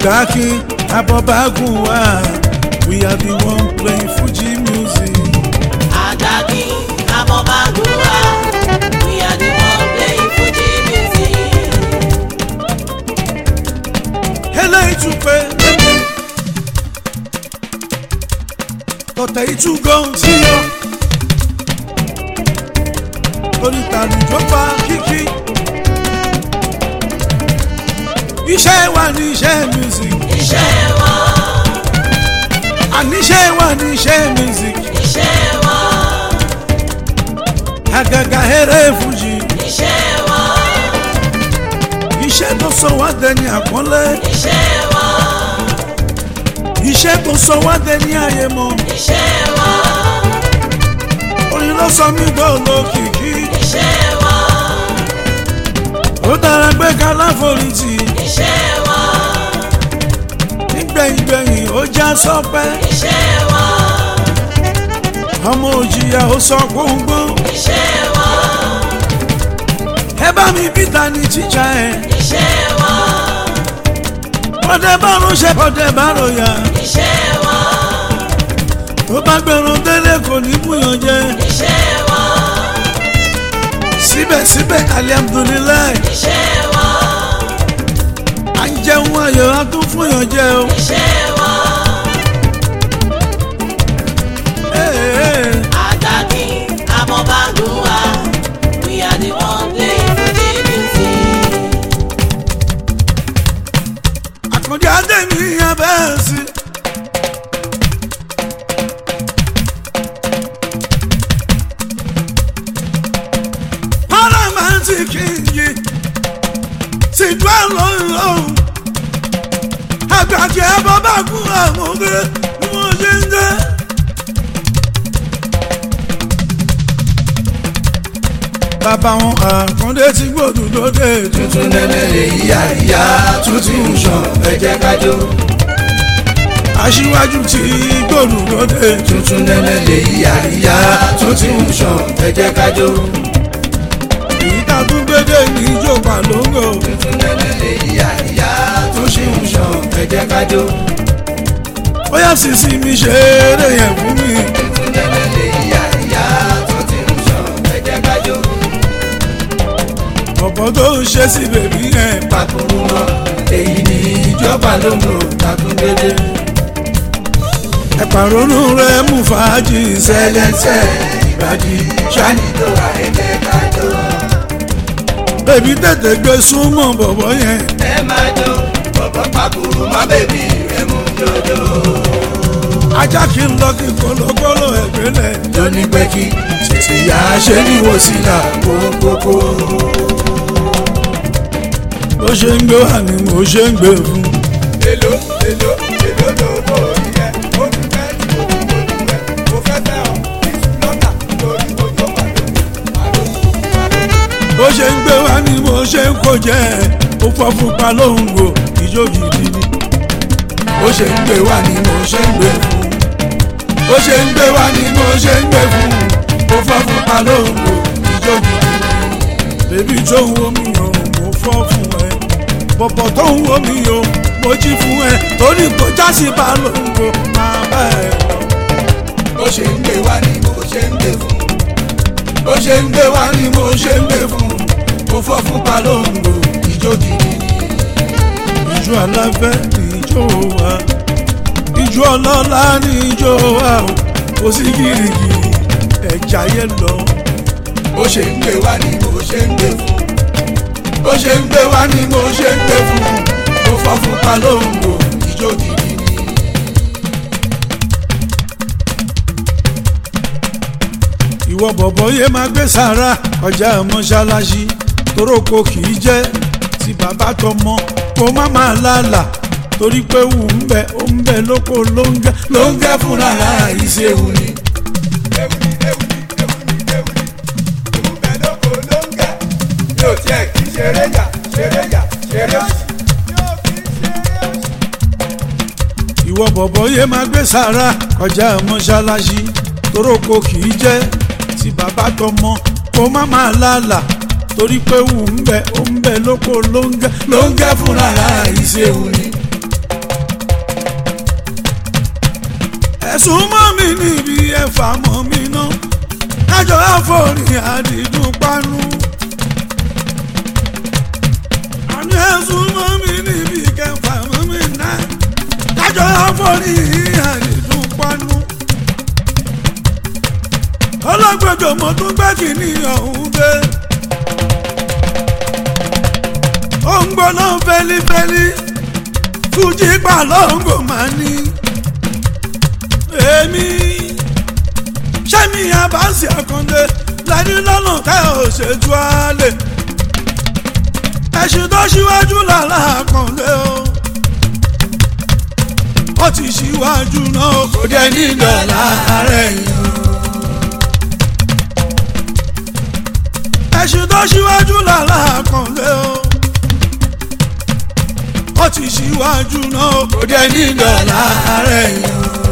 Agaki Abobagunwa, we are the one playing Fuji music. Agaki Abobagunwa, we are the one playing Fuji music. Hele Itupe, Tọ̀tẹ̀ Ìtúgọ̀ sí yọ. Onítàlùjọba kíkí. Iṣẹ́ wa ni iṣẹ́ music. Iṣẹ́ wa. Àníṣe wa ni iṣẹ́ music. Iṣẹ́ wa. Àgàgà eré Fuji. Iṣẹ́ wa. Iṣẹ́ tó sọ wá dẹni àpọ́nlé. Iṣẹ́ wa. Iṣẹ́ tó sọ wá dẹni àyèmọ́. Iṣẹ́ wa. Orin ló sọ mí dòlò kìkì. Iṣẹ́ wa. Ó dára gbé Kàláforìtì. Iṣẹ́ wa. Nígbẹ̀yìngbẹ̀yìn ó já sọ́pẹ́. Iṣẹ́ wa. Ọmọ òjìyà ó sọ gbóngbó. Iṣẹ́ wa. Ẹ bá mi bíta ní tíjà ẹ̀. Iṣẹ́ wa. Bọ́dẹ bá ránṣẹ́ bọ́dẹ bá ròyà. Iṣẹ́ wa. Tó bá gbẹ̀rún délé kò ní múyàn jẹ. Iṣẹ́ wa. Síbẹ̀síbẹ̀ alihamudulilayi. Iṣẹ́ wa. À ń jẹun ayọ̀ á tún fúnyàn jẹ o. Iṣẹ́ wa. Agaki Abobagunwa, we are the one playing Fuji music. Àkàndé Adémi abẹ́ sí. Paramount King ti dúró lọ́wọ́. Àgbàjì Abobagunwa mọ̀gẹ́ ni wọ́n ṣe ń jẹ́. Bàbá wọn Àkàndé ti gbòdùn lóde tuntun nẹ́nẹ́ lè yíyá ìyá tuntun ń sàn ẹ jẹ́ ká jó. Aṣíwájú ti gbòdùn lóde tuntun nẹ́nẹ́ lè yíyá ìyá tuntun ń sàn ẹ jẹ́ ká jó. èyí tá a tún gbédè ní ìjọba lóńgò. tuntun nẹ́nẹ́ lè yíyá ìyá tuntun ń sàn ẹ jẹ́ ká jó. Ó yá sísí mi ṣe eré yẹn fún mi. tuntun nẹ́nẹ́ lè yíyá ìyá tuntun ń sàn ẹ jẹ́ ká jó. Ọ̀pọ̀ tó ń ṣe sí bèbí yẹn. pàkúrú mọ́ èyí ni ìjọba lóńgò takúndédé. Ẹ̀pàrọ̀nù rẹ̀ mú fàájì sẹ́lẹ̀sẹ̀ ìbàdí ṣáàní tó wà ẹ jẹ́ ká jó. bèbí tètè gbé súnmọ́ bọ̀bọ̀ yẹn. ẹ máa jó bọ̀bọ̀ pàkúrú mọ́ bèbí rẹ̀ mú jòjò. Ajá kí n lọ kí kọlọkọlọ ẹgbẹ́lẹ̀. lóní pé kí tètè yá ṣe ní wòsílà kókókó. Bó ṣe ń gbé wà ní mo ṣe ń gbé fún. èlò lówó ìyẹn ó ti fẹ́ tí mo ti mojú ẹ̀ mo fẹ́ fẹ́ ọ ìṣúná lórí ojú pàdé. Bó ṣe ń gbé wà ní mo ṣe ń kó jẹ́. Ó fọ́ fún pa lóhùn wò ìjó gidi ni. bó ṣe ń gbé wá ni mo ṣe ń gbé fún. Bó ṣe ń gbé wà ní mo ṣe ń gbé fún. mo fọ́ fún pa lóhùn wò ìjó gidi. Bébí tó ń wo mi o, mo fọ́ fún ẹ. Bọ̀bọ̀ tó ń wo mi o, mo jí fún ẹ. Torí kò jásí bá lóńgò máa bá ẹ lọ. bó ṣe ń gbé wá ni mo ṣe ń gbé fún. Bó ṣe ń gbé wà ní mo ṣe ń gbé fún. mo fọ́ fún pa lóhùn wò ìjó gidi ni. Ìjó aláfẹ́ ní ìjó wa. Ìjó ọlọ́lá ní ìjó wa o. Kò sí gírígírí ẹ̀já yẹn lọ. bó ṣe ń gbé wá ni mo ṣe ń gbé fún. Bó ṣe ń gbé wà ní mo ṣe ń gbé fún. mo fọ́ fún pa lóhùn wò ìjó gidi ni. Ìwọ bọ̀bọ̀ yé máa gbé sára ọjà mọ́ṣáláṣí. Toróko kì í jẹ́ ti bàbá tọmọ. Kó má máa lálà torí pé wù ń bẹ ó ń bẹ lóko ló ń gẹ́ fúnra rà ìṣèwù ni. ewu ni bẹ lóko ló ń gẹ́. yóò tiẹ̀ kí ṣeré yà òsì. Ìwọ bọ̀bọ̀ yé máa gbé sára ọjà mọ́ṣáláṣí. Toróko kì í jẹ́ ti bàbá tọmọ. Kó má máa lálà torí pé wù ń bẹ ó ń bẹ lóko ló ń gẹ́ fúnra rà ìṣèwù ni. ẹ̀sùn mọ́ mi níbi ẹ̀fà mọ́ mi náà kájọ àforí àdìdún panu. àní ẹ̀sùn mọ́ mi níbi kẹfà mọ́ mi náà kájọ àforí àdìdún panu. ọlọ́gbọ̀dọ̀ mọ́ tún gbé kìíní ọ̀hún dé. ó ń gbóná fẹ́lifẹ́li fújì pàlọ́ngò máa ní. èmi sẹ́mi àbáṣe àkàndé lẹ́ni lọ́nà ká ò ṣètò àlè. ẹṣin tó ṣíwájú làlá àkàndé o. ó ti ṣíwájú náà kò dé ní dọ̀là rẹ̀ yìí. ẹṣin tó ṣíwájú làlá àkàndé o. ó ti ṣíwájú náà kò dé ní dọ̀là rẹ̀ yìí.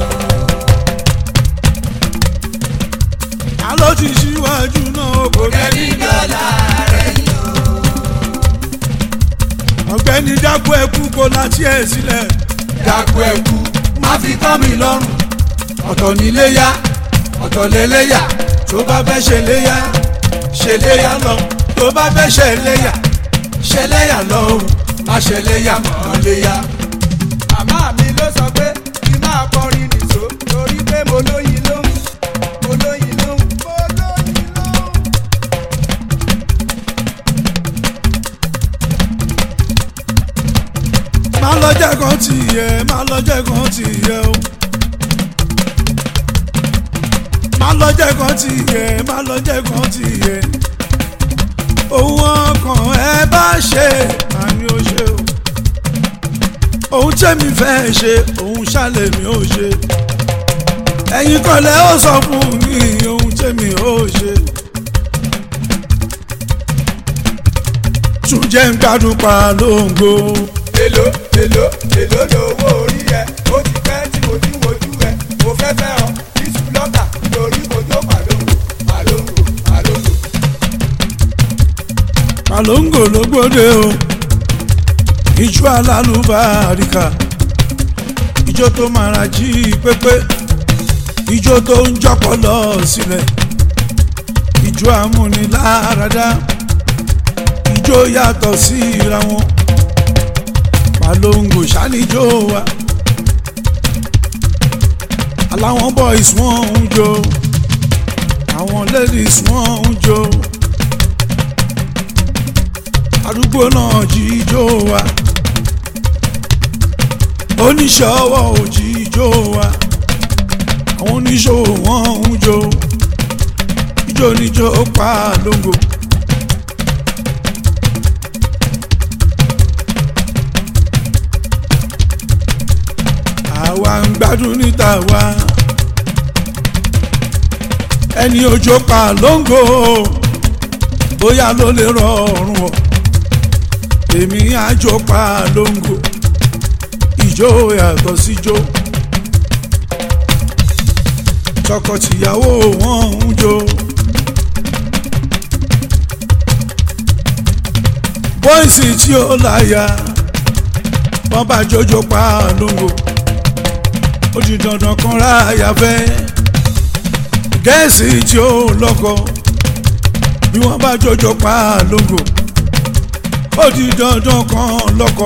ló ti ṣíwájú náà kò dé ní dọ̀là rẹ̀ yìí. ọ̀gbẹ́ni dákú ẹkú kó láti ẹ̀ sílẹ̀. dákú ẹkú má fi kọ́ mi lọ́rùn. ọ̀tọ̀ níléyà ọ̀tọ̀ lẹ́lẹ́yà tó bá fẹ́ ṣe léyà lọ tó bá fẹ́ ṣe léyà lọ o má ṣe léyà mọ́ léyà. màmá mi ló sọ pé kí n máa kọrin nìṣó torí pé mo lóyin lóhùn. má lọ jẹ́ kan ti yẹ má lọ jẹ́ kan ti yẹ o. má lọ jẹ́ kan ti yẹ má lọ jẹ́ kan ti yẹ. ohun ọkàn ẹ bá ṣe má ní o ṣe o. ohun tẹ́mi fẹ́ ṣe ohun ṣàlẹ̀ mi ò ṣe. ẹ̀yin kọ́lẹ̀ ó sọ fún mi ohun tẹ́mi ò ṣe. tún jẹ́ ń gbádùn Palongo. èlò lówó orí ẹ ó ti pẹ́ tí mo ti wojú ẹ mo fẹ́ fẹ́ ọ iṣu lọ́tà lórí kòtò Palongo. Palongo ló gbóde o ijó alálùbáríkà ijó tó mara jí pépé ijó tó ń jọpọlọ sílẹ̀ ijó amúniláradá ijó yàtọ̀ síra wọn. Palongo ṣàníjó wa aláwọn boys wọ́n ń jó àwọn ladies wọ́n ń jó arúgbó náà jíjó wa oníṣòwò ò jíjó wa àwọn oníṣòwò wọ́n ń jó ijó níjó Palongo. àwa ń gbádùn níta wa ẹni òjò Palongo bóyá ló lè rọrùn ọ èmi àjò Palongo ìjó yàtọ̀ síjó tọkọtìyàwó wọn ń jó bóyìsì tí ó láyà wọ́n bá jójó Palongo ó di dandan kan ráyà fẹ́ gẹ̀ẹ́sì tí ó lọ́kọ bí wọ́n bá jójó Palongo ó di dandan kan lọ́kọ.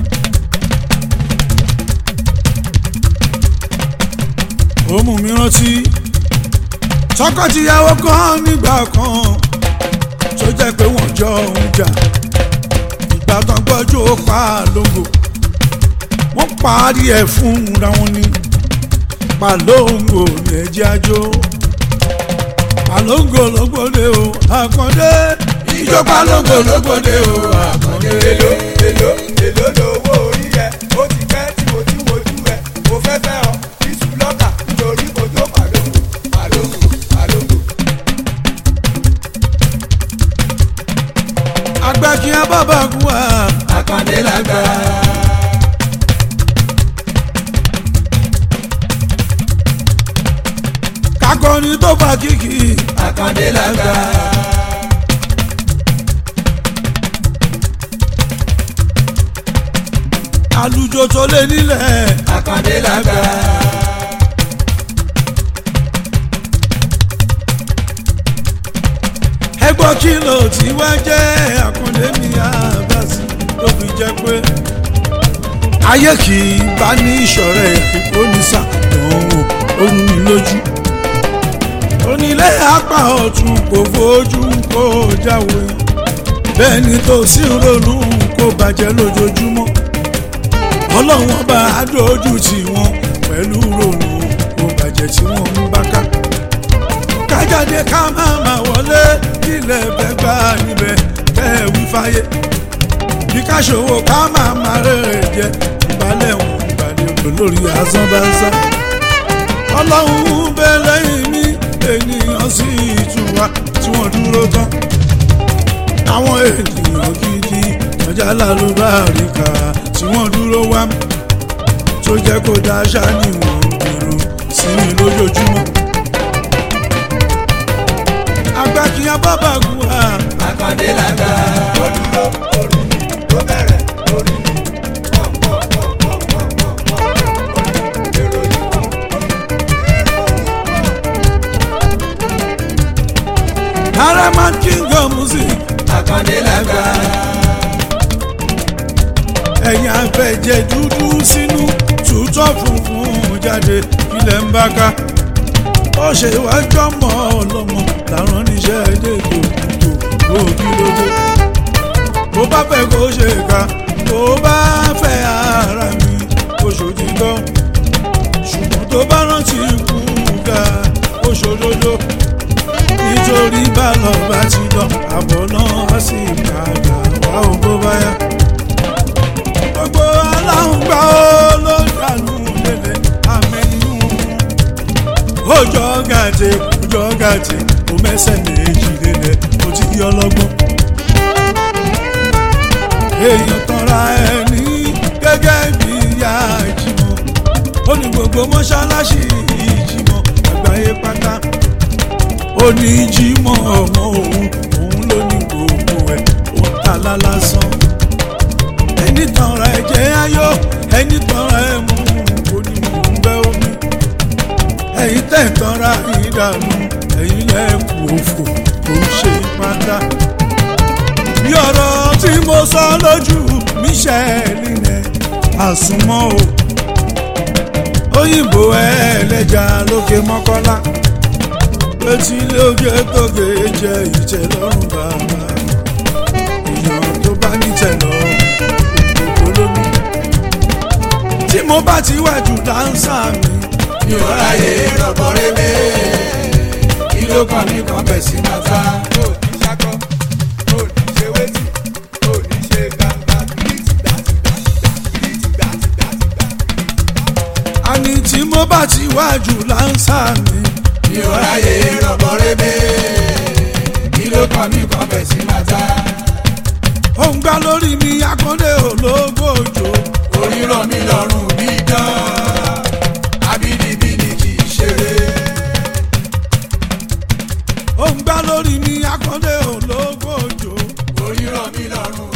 ó mú mi rántí tọkọtìyàwó kan nígbà kan tó jẹ́ pé wọ́n jọ ń jà ìgbà tán gbọ́jọ́ Palongo wọ́n parí ẹ̀ fúnra wọn ní Palongo ní ẹjẹ́ àjò Palongo ló gbòde o Àkàndé ìjó Palongo ló gbòde o Àkàndé. èlò lówó orí ẹ ó ti pẹ́ tí mo ti wojú ẹ mo fẹ́ fẹ́ ọ iṣu lọ́tà lórí kòtò Palongo. àgbà kí á bàbá kú wa Àkàndé lágbà. kakọni tó bá kìkì Àkàndé lágbà. àlùjọ tó lé nílẹ̀ Àkàndé lágbà. gbọ́ kí ló ti wá jẹ́ Àkàndé ní Àbáàsì ló fi jẹ́ pé ayé kì í bá ní ìṣọ̀rẹ́ ìkónísà ìdánwò orun mi lójú onílé apá ọ̀tún kò fojú kó jáwé bẹ́ẹ̀ ni tó sì ń ronú kó bàjẹ́ lójoojúmọ́ ọlọ́run ọba àdójú tí wọ́n pẹ̀lú ronú kó bàjẹ́ tí wọ́n ń bá ká kájáde ká máa wọlé ilẹ̀ bẹ́ẹ̀ gbá níbẹ̀ bẹ́ẹ̀ wí fáyé bí ká ṣòwò ká máa rẹ̀ jẹ́ ìbálẹ̀ wọn ìbálẹ̀ olórí azánbánsá ọlọ́run bẹ́ẹ̀ lẹ́yìn ní ènìyàn sì tún wá tí wọ́n dúró tán àwọn ènìyàn gidi ọjà lálùbáríkà tí wọ́n dúró wá tó jẹ́ kó dáṣà ní wọ́n gbèrò sí mi lójoojúmọ́ agbákiyan bábà gùn wá. Àkàndé làgbà ó dúró orí mi ó bẹ̀rẹ̀ orí mi Paramount King of Music. Àkàndé làgbà. ẹ̀yin afẹ́jẹ́ dúdú sínú tútọ́ funfun jáde ilẹ̀ ń bá ká ó ṣe wájú ọmọ ọlọ́mọ làwọn níṣẹ́ dédò tó òbí lóde bó bá fẹ́ kó ṣe ká bó bá fẹ́ ara mi kó ṣòdìdọ́ ṣùgbọ́n tó bá rántí ikú ga ó ṣòdodo nítorí bá lọ bá ti lọ àbọ̀ náà sì padà wá ò bó bá yá gbogbo aláǹgbá ó ló dànù lélẹ̀ àmẹ́yìn òjò gàtè ó mẹ́sẹ̀ méjì lélẹ̀ ó ti yọ lọ́gbọ́n èèyàn tanra ẹni gẹ́gẹ́ bí ìyá ìjìmọ̀ ó ní gbogbo mọ́ṣáláṣí ìjìmọ̀ àgbáyé pátá ó ní ìjìmọ̀ ọmọ òun ló ní gbogbo ẹ̀ ó ń ta lálásán ẹni tanra ẹ̀jẹ̀ ayọ̀ ẹni tanra ẹ̀mú onímọ̀ omi ẹ̀yin tẹ̀ tanra ìdààmú ẹ̀yin lẹ́kùn òfò tó ń ṣe pátá bí ọ̀rọ̀ tí mo sọ lójú Michelle nẹ àsùnmọ́ o òyìnbó ẹlẹ́jà lókè Mọ́kọ́lá létí lóge tóge jẹ ìtẹ́lọ́rùn bàbá èèyàn tó bá nítẹ̀lọ́rùn gbogbo lómi tí mo bá ti wájú dáńsà mi mi ò ráyè rọ̀bọ̀ rẹ́lẹ̀ kí ló kàn mí kan bẹ̀ sí màtá. ó ní ṣakọ́ ó ní ṣe wéjì ó ní ṣe gbangba kìrìtìgbà. àní tí mo bá ti wájú dáńsà mi ò ráyè rọ̀bọ̀ rẹ́lẹ̀ kí ló kàn mí kan bẹ̀ sí màtá. ó ń gbá lórí mi Àkàndé ológo òjò orí rọ̀ mí lọ́rùn bí dán abínibí ni kì í ṣeré. ó ń gbá lórí mi Àkàndé ológo òjò orí rọ̀ mí lọ́rùn